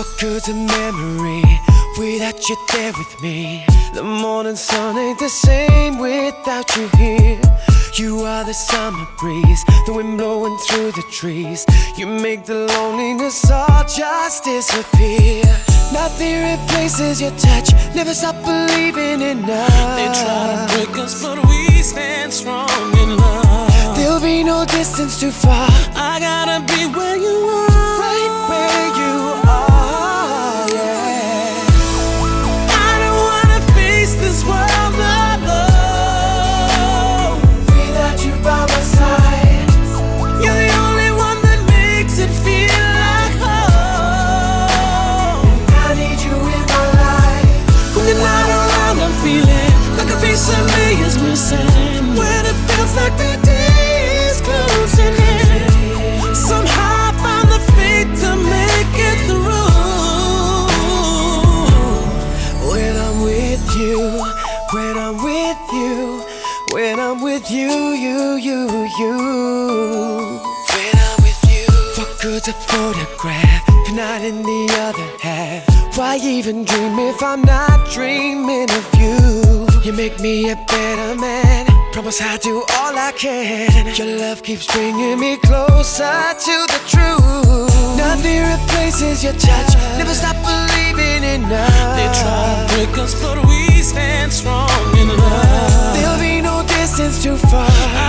What good's a memory without you there with me? The morning sun ain't the same without you here. You are the summer breeze, the wind blowing through the trees. You make the loneliness all just disappear. Nothing replaces your touch, never stop believing in love. They try to break us, but we stand strong in love. There'll be no distance too far. I gotta be where you are, right where you are, yeah. I don't wanna face this world alone. Without you by my side, you're the only one that makes it feel like home. I need you in my life. When you're not around, I'm feeling like a piece of me is missing. When it feels like the day is closing in, somehow I found the faith to make it through. When I'm with you, when I'm with you, when I'm with you, you. When I'm with you. What good's a photograph if you're not in the other half? Why even dream if I'm not dreaming of you? You make me a better man, promise I'll do all I can. Your love keeps bringing me closer to the truth. Nothing replaces your touch, never stop believing in love. They try to break us, but we stand strong in love. There'll be no distance too far.